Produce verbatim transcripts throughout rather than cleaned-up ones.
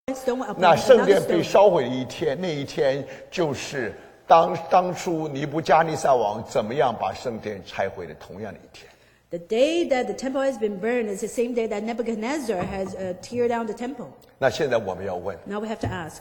那圣殿被烧毁的一天，那一天就是当当初尼布加尼撒王怎么样把圣殿拆毁的同样的一天。 The day that the temple has been burned is the same day that Nebuchadnezzar has uh, tear down the temple. 那现在我们要问 Now we have to ask.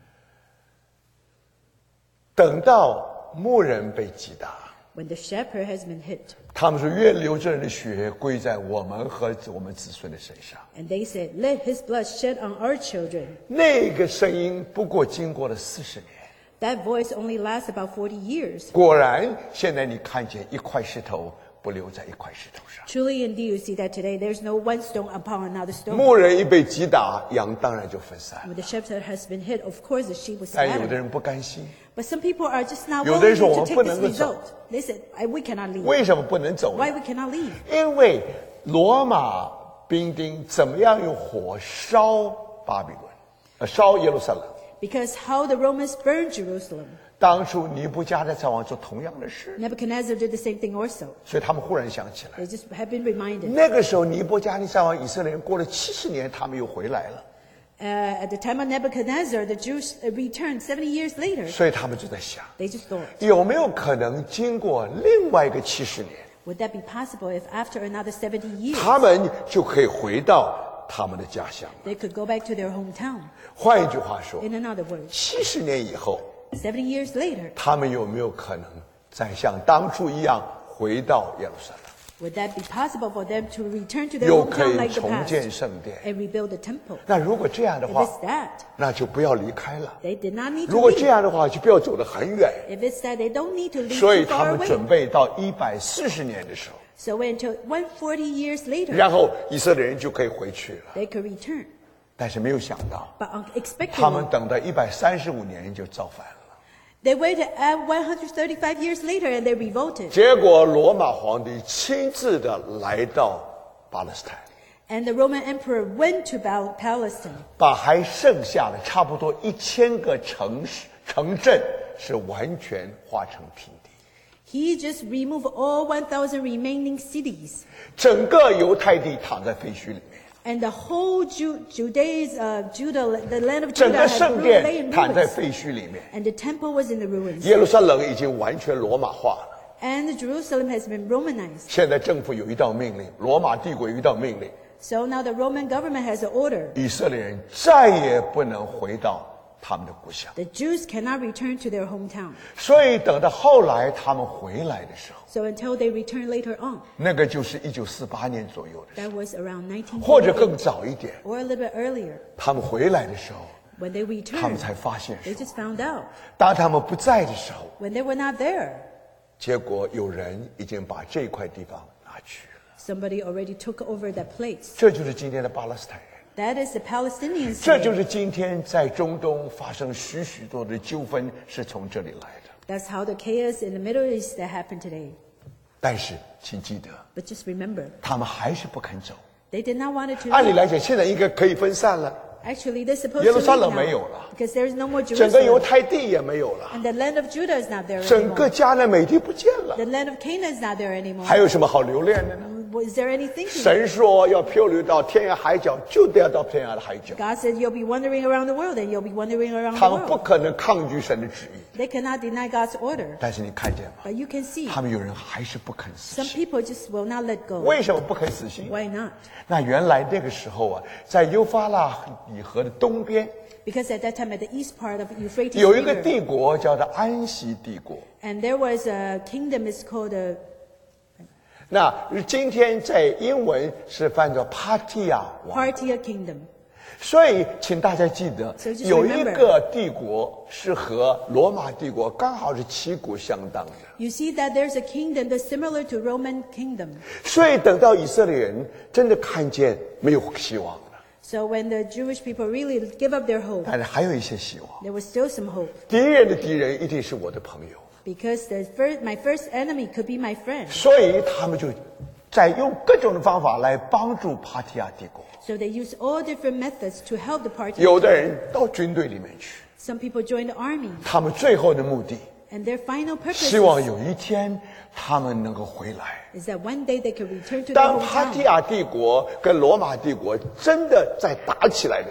等到牧人被击打 When the shepherd has been hit. 他们说愿流这人的血归在我们和我们子孙的身上 And they said, let his blood shed on our children. 那个声音不过经过了四十年 That voice only lasts about forty years. 果然现在你看见一块石头不留在一块石头上 Truly indeed you see that today there's no one stone upon another stone. 牧人一被击打羊当然就分散 When the shepherd has been hit, of course the sheep will 但有的 scatter. 人不甘心 But some people are just not 有的人 willing 说我 to 们 take 不 this 能够走 result. They said, I, we cannot leave. 为什么不能走 Why 呢 we cannot leave? 因为罗马兵丁怎么样用火烧巴比伦呃烧耶路撒冷 Because how the Romans burned Jerusalem. 当初尼布加尼撒王做同样的事 Nebuchadnezzar did the same thing also. 所以他们忽然想起来 They just have been reminded. 那个时候尼布加尼撒王以色列人过了七十年他们又回来了 Uh, at the time of Nebuchadnezzar, the Jews uh, returned seventy years later. 所以他们就在想 They just thought, 有没有可能经过另外一个七十年 would that be possible if after another seventy years, 他们就可以回到他们的家乡 they could go back to their hometown? 换一句话说 In another word, 七十年以后 seventy years later, 他们有没有可能再像当初一样回到耶路撒冷 would that be possible for them to return to their 又可 hometown 以 like the 重 past 建圣殿 and rebuild the temple? 那如果这样的 If 话 it's that, 那就不要离开了 they did not need 如 to 果这 leave. 样的话就不要走得很远 If it's that, they don't need to leave 所以 too 他 far 们准 away. 备到一百四十年的时候 So until one hundred forty years later, 然后以色列人就可以回去了 they could return. 但是没有想到 But 他们 unexpectedly, 等到一百三十五年就造反了 they waited at one hundred thirty-five years later and they revolted. 结果罗马皇帝亲自的来到巴勒斯坦 And the Roman emperor went to Pal- Palestine. 把还剩下的差不多一千个城市城镇是完全化成平地 He just removed all one thousand remaining cities. 整个犹太地躺在废墟里面 And the whole Ju- Judea's, uh, Judah, the land of 整 Judah 个 had 圣 ru- 殿 lay in 躺在 ruins. 废墟里面 And the temple was in the ruins. 耶路撒冷已经完全罗马化了 And Jerusalem has been Romanized. 现在政府有一道命令罗马帝国有一道命令 So now the Roman government has an order. 以色列人再也不能回到他们的故乡 The Jews cannot return to their hometown. 所以等到后来他们回来的时候 So until they return later on, 那个就是一九四八年左右的时 that was around 候或者更 nineteen forty-eight 早一点 or a little bit earlier. 他们回来的时候 When they 他们 returned, 才发现 they 说 just found out. 当他们不在的时候 When they were not there, 结果有人已经把这块地方拿去了 somebody already took over that place. 这就是今天的巴勒斯坦人 That is the Palestinians. 这 today. 就是今天在中东发生许许多的纠纷是从这里来的 That's how the chaos in the Middle East that happened today. 但是请记得 But just remember, 他们还是不肯走 they did not want it to 按理 leave. 来讲现在应该可以分散了 Actually, they're supposed 耶 to 路撒 leave 冷没有 now 了 because there is no more 整个犹 Jerusalem. 太地也没有了 And the land of Judah is not there 整个 anymore. 迦南美地不见了 The land of Canaan is not there 还 anymore. 有什么好留恋的呢 Is there any thinking? 神说要漂流到天涯海角就得要到天涯的海角 God said you'll be wandering around the world and you'll be wandering around 他 the 们不 world. 可能抗拒神的旨意 They cannot deny God's order. 但是你看见吗 But you can see 他们有人还是不肯死 some 心 people just will not let go. 为什么不肯死心 Why not? 那原来那个时候啊在幼发拉底河的东边 Because at that time, at the east part of Euphrates 有一个 River, 帝国叫做安息帝国 and there was a kingdom is called a 那今天在英文是翻作帕提亚王 Parthia kingdom. 所以请大家记得 So just 有一 remember. 个帝国是和罗马帝国刚好是旗鼓相当的 You see that there's a kingdom that's similar to Roman kingdom. 所以等到以色列人真的看见没有希望了 So when the Jewish people really give up their hope, 但是还有一些希望 there was still some hope. 敌人的敌人一定是我的朋友 Because the first, my first enemy could be my friend. 所以他们就在用各种的方法来帮助帕提亚帝国 So they use all different methods to help the party. 有的人到军队里面去 Some people join the army. 他们最后的目的 And their final purpose 希望有一天他们能够回来 is that one day they could return to their 当帕提 hometown. 亚帝国跟罗马帝国真的在打起来的时候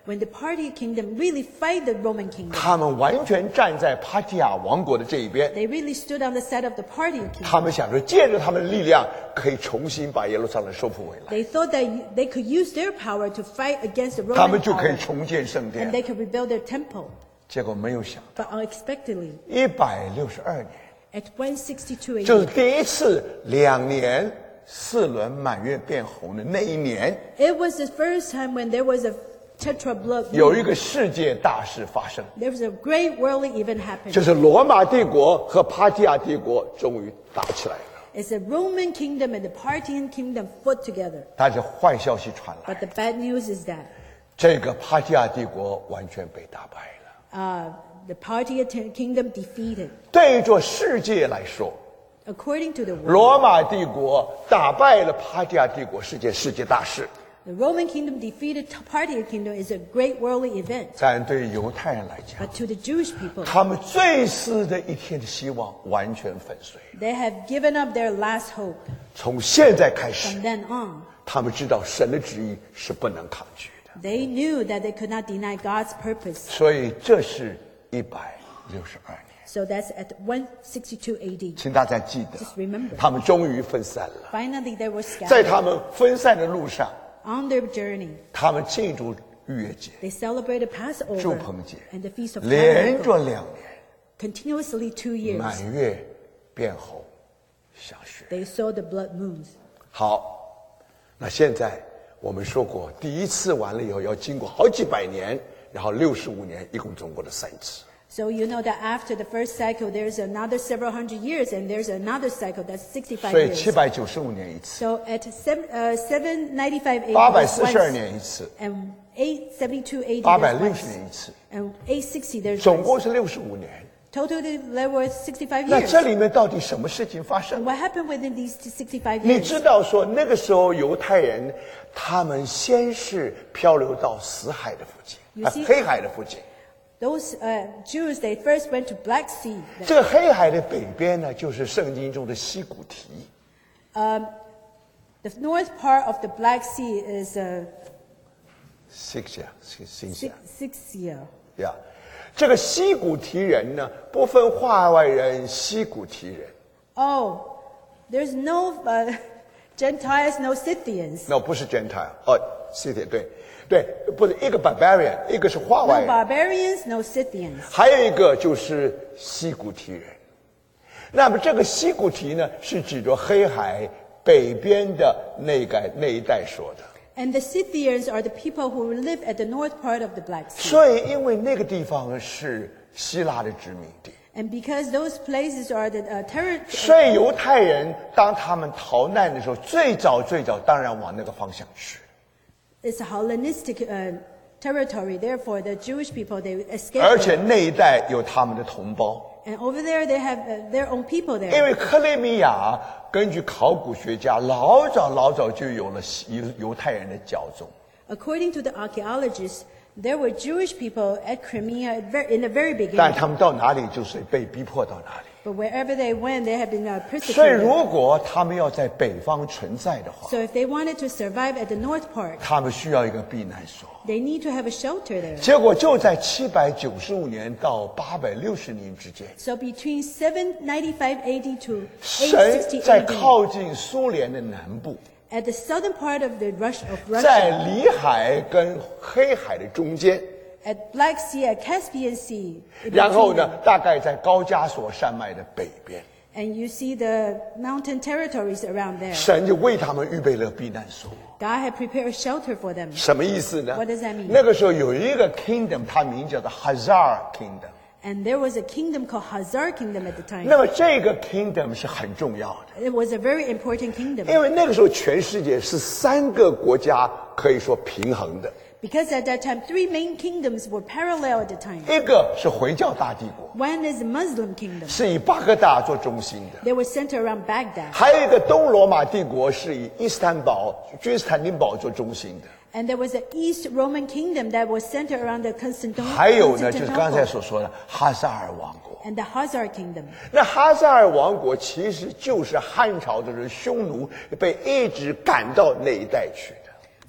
when the Parthian kingdom really fight the Roman kingdom. 他们完全站在帕提亚王国的这一边。 They really stood on the side of the Parthian 他 kingdom. 们想说，借着他们的力量，可以重新把耶路撒冷收复回来， They thought that you- they could use their power to fight against the 他 Roman 们就可以 power, 重建圣 and 殿。 they could rebuild their temple. 结果没有想， But unexpectedly, 一百六十二年， at one sixty-two 就是 A D, 第一次两年四轮满月变红的那一年， it was the first time when there was a tetra blood 有 moon. 一个世界大事发生， There was a great worldly event happening. 就是罗马帝国和帕提亚帝国终于打起来了。 It's the Roman kingdom and the Parthian kingdom fought together. 但是坏消息传来， But the bad news is that 这个帕提亚帝国完全被打败了。 uh, the Parthian t- kingdom defeated. 对于这世界来说， According to the world, 罗马帝国打败了帕提亚帝国是件世界大事， the Roman kingdom defeated the Parthian kingdom is a great worldly event. 但对犹太人来讲， But to the Jewish people, 他们最死的一天的希望完全粉碎。 they have given up their last hope. 从现在开始， From then on, 他们知道神的旨意是不能抗拒的， they knew that they could not deny God's purpose. 所以这是一百六十二年。 So that's at one sixty-two A D. 请大家记得 Just remember. 他们终于分散了。 Finally, they were 在 scattered. 他们分散的路上， On their journey, 他们庆祝逾越节、 they celebrated 祝 Passover 棚节， and the Feast of 连着 Tabernacles. 两年， Continuously two years, 满月变红，像雪。 they saw the blood moons. 好，那现在我们说过，第一次完了以后要经过好几百年，然后六十五年，一共总共的三次。 So you know that after the first cycle, there's another several hundred years, and there's another cycle that's sixty-five 所以七 years. 百九十五年一次， So at seven, uh, seven ninety-five A D, 八百 there's 四十二 once, 年一次， and eight seventy-two A D, 八百 there's 六 once, 十年一次， and eight sixty there's 总 once. 共是六十五年。 Totally, there were sixty-five 那 years. 这里面到底什么事情发生 And？ what happened within these sixty-five 你 years? 知道说那个时候犹太人，他们先是漂流到死海的附近， You 啊 see- 黑海的附近。 Those uh, Jews, they first went to Black Sea. 这个黑海的北边呢，就是圣经中的西古提。 Um, the north part of the Black Sea is uh, 西西西西西 Six, Sixia. 呀，这个西古提人呢，不分化外人、西古提人。 Oh, there's no uh, Gentiles, no Scythians. 那不是 Gentile 哦，西铁对对，不是一个 barbarian， 一个是化 No 外人， barbarians, no Scythians. 还有一个就是西古提人。那么这个西古提呢，是指着黑海北边的那个那一带说的。 And the Scythians are the people who live at the north part of the Black Sea. 所以，因为那个地方是希腊的殖民地， And because those places are the uh, terror, 所以犹太人当他们逃难的时候，最早最早当然往那个方向去。 it's a Hellenistic uh, territory. Therefore, the Jewish people, they escaped. 而且 there. 那一带有他们的同胞， And over there, they have uh, their own people 因 there. 为克雷米亚根据考古学家老早老早就有了犹犹太人的教宗。 According to the archaeologists, there were Jewish people at Crimea at ver- in the very 但 beginning. 他们到哪里就是被逼迫到哪里。 But wherever they went, they have been uh, 所以， persecuted. 如果他们要在北方存在的话， So if they wanted to survive at the north part, 他们需要一个避难所。 they need to have a shelter there. 结果就在七百九十五年到八百六十年之间， So between seven ninety-five A D to 神 eight sixty 在 A D, 靠近苏联的南部， at the southern part of the Rush of 在 Russia, 里海跟黑海的中间， at Black Sea, at Caspian Sea, in 然后 between 呢 them. 大概在高加索山脉的北边， And you see the mountain territories around there. 神就为他们预备了避难所。 God had prepared a shelter for them. 什么意思呢 What does that mean? 那个时候有一个 kingdom，它名叫做 Hazar Kingdom。 And there was a kingdom called Hazar Kingdom at the time. 那么这个 kingdom 是很重要的， It was a very important kingdom. 因为那个时候全世界是三个国家可以说平衡的。 Because at that time, three main kingdoms were parallel at the time. 一个是回教大帝国， One is the Muslim kingdom. 是以巴格达做中心的； They were centered around Baghdad. 还有一个东罗马帝国是以伊斯坦堡、君士坦丁堡做中心的； And there was the East Roman kingdom that was centered around the Constantinople. 还有呢，就是刚才所说的哈萨尔王国。 And the Hazar kingdom. 那哈萨尔王国其实就是汉朝的匈奴被一直赶到那一带去的。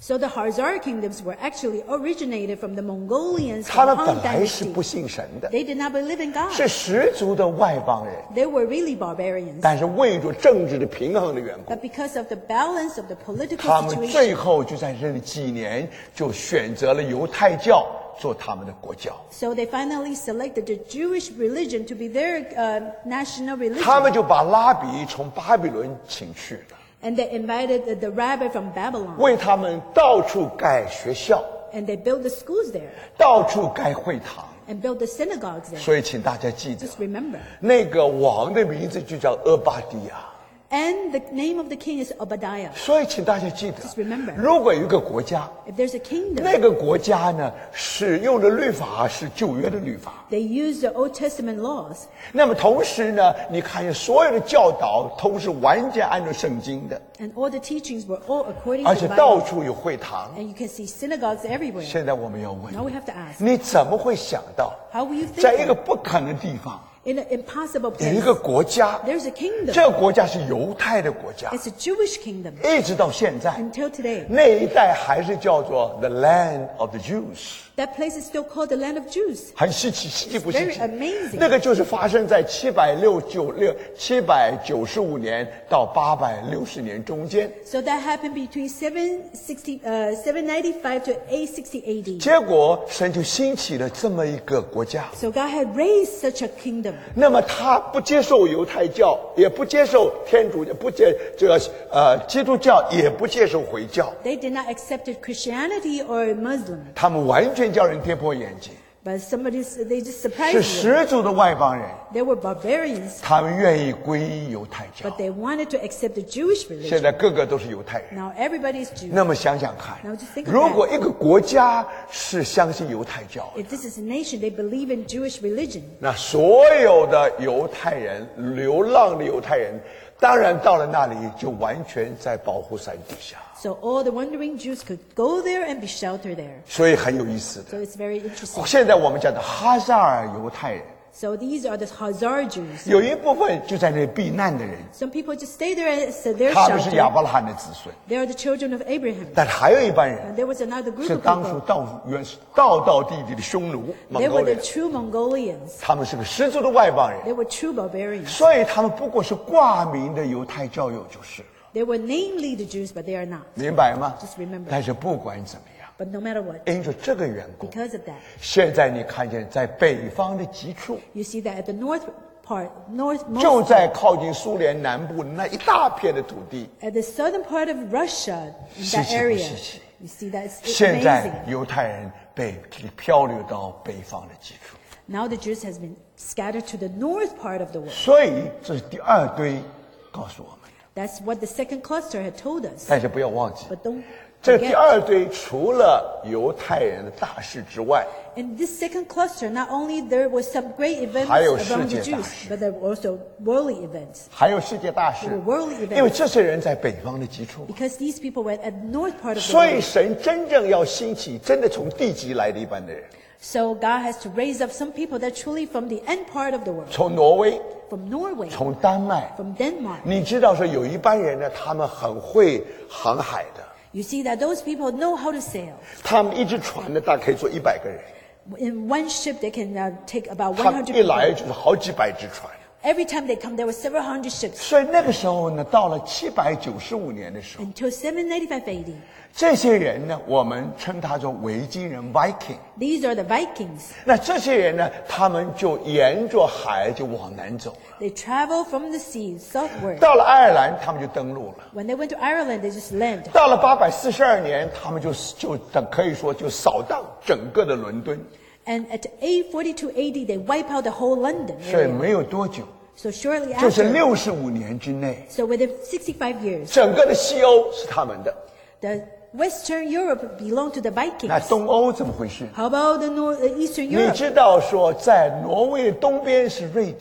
So the Khazar kingdoms were actually originated from the Mongolians 他 from 们 the 本 Han 来是 dynasty. 不信神的， They did not believe in God. 是十足的外邦人， They were really barbarians. 但是为着政治的平衡的缘故， But because of the balance of the 他 political 们 situation, 最后就在这几年就选择了犹太教做他们的国教。 so they finally selected the Jewish religion to be their uh, national 他们 religion. 就把拉比从巴比伦请去了， And they invited the, the rabbi from Babylon. 为他们到处盖学校， And they built the schools there 到处盖会堂。 and built the synagogues there. 所以，请大家记得， Just remember. 那个王的名字就叫俄巴底亚。 And the name of the king is Obadiah. 所以，请大家记得 Just remember. 如果有一个国家， If there's a kingdom, 那个国家呢使用的律法是旧约的律法， they use the Old Testament laws. 那么同时呢，你看见所有的教导都是完全按照圣经的， And all the teachings were all according 而 to 且 the 到 Bible. 处有会堂。 And you can see synagogues everywhere. 现在我们要问 Now we have to ask, 你怎么会想到 how will you 在一 think 个不可能的地方 in an impossible 有一 place? 个国家， There's a kingdom. 这个国家是犹太的国家， It's a Jewish kingdom 一直到现在 until today. 那一带还是叫做 the land of the Jews。 That place is still called the land of Jews. 很稀奇，稀奇不稀 Very 奇 amazing. 那个就是发生在七百六九六七百九十五年到八百六十年中间。 So that happened between seven sixty, uh, seven ninety-five to eight sixty A D. 结果神就兴起了这么一个国家。 So God had raised such a kingdom. 那么他不接受犹太教，也不接受天主教，不接这个呃基督教，也不接受回教， They did not accept Christianity or Muslim. 他们完全叫人跌破眼镜， But somebody, they just 是 surprised them. 十足的外邦人， They were barbarians, 他们愿意皈依犹太教 but。they wanted to accept the Jewish 现 religion. 在个个都是犹太人。 Now everybody is Jew. 那么想想看 Now just think，of 如果一个国家是相信犹太教的， If this is a nation, they believe in Jewish religion. 那所有的犹太人、流浪的犹太人，当然到了那里就完全在保护伞底下， So all the wandering Jews could go there and be sheltered there. 所以很有意思 So 的。 it's very interesting. 现在我们讲的哈萨尔犹太人， So these are the Khazar Jews. 有一部分就在那里避难的人， Some people just stay there and set their 他们是亚 shelter. 伯拉罕的子孙， They are the children of Abraham. 但还有一班人 And there was another group 是 of 当初 people. 到原始道道地地的匈奴蒙 They 古 were the 人， true Mongolians. 他们是个十足的外邦人， They were true barbarians. 所以他们不过是挂名的犹太教友就是了。 They were namely the Jews, but they are not. 明白吗 Just remember. 但是不管怎么样， But no matter what, 因着这个缘故， because of that, 现在你看见在北方的极处， you see that at the north part, northmost 就在靠近苏联南部那一大片的土地， at the southern part of Russia, in 稀 that 奇不 area, 稀奇？ you see that's it's 现在 amazing. 犹太人被漂流到北方的极处， Now the Jews has been scattered to the north part of the world. 所以这是第二堆告诉我们的。 That's what the second cluster had told us. 但是不要忘记， But don't 这第 forget, 二堆除了犹太人的大事之外， in this second cluster, not only there were some great events 还有 around 世界 the 大 Jews, 事。 but there were also worldly events. 还有世界大事 There，were worldly 因为 events 这些人在北方的极处， because these people were at the north part of the 所以 world. 神真正要兴起真的从地极来的一般的人， So God has to raise up some people that truly from the end part of the world, 从挪威， from Norway, 从丹麦。 from Denmark. 你知道说有一班人呢，他们很会航海的， You see that those people know how to sail. 他们一只船呢，大概可以坐一百个人， In one ship, they can uh, take about 他 one 们 hundred 一来 people. 就是好几百只船。 Every time they come, there were several hundred ships. 所以那个时候呢，到了七百九十五年的时候， Until seven eighty-five A D, 这些人呢，我们称他做维京人 （Viking）。 these are the Vikings. 那这些人呢，他们就沿着海就往南走了。 They travel from the sea southward. 到了爱尔兰，他们就登陆了。 When they went to Ireland, they just landed. 到了八百四十二年，他们就就等可以说就扫荡整个的伦敦， And at eight forty-two A D, they wipe out the whole London 所以 area. 没有多久， So shortly 就是 after, 六十五年之内， so within sixty-five years, 整个的西欧是他们的。 the Western Europe belonged to the 那 Vikings. 东欧怎么回事？ How about the North, uh, Eastern 你 Europe? 知道说，在挪威的东边是瑞典，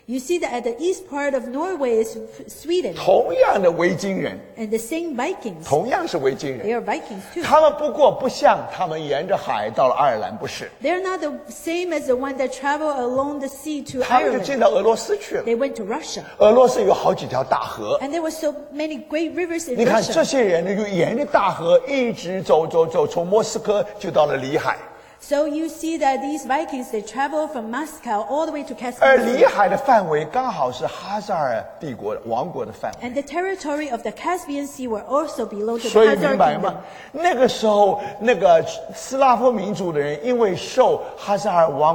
You see that at the east part of Norway is Sweden. 同样的维京人， And the same Vikings. 同样是维京 They 人， are Vikings too. 他们不过不像他们沿着海到了爱尔兰，不是， They're not the same as the one that traveled along the sea to 他们就进 Ireland. 到俄罗斯去了。 They went to Russia. 俄罗斯有好几条大河， And there were so many great rivers in 你看这 Russia. 些人呢，就沿着大河一直走走走，从莫斯科就到了里海。 So you see that these Vikings, they traveled from Moscow all the way to 而 Caspian 里 Sea. 海的范围刚好是哈萨尔帝国王国的范围， And the territory of the Caspian Sea were also belong to the 所以 Khazar 明白 kingdom. 吗？那个时候，那个斯拉夫民族的人因为受哈萨尔王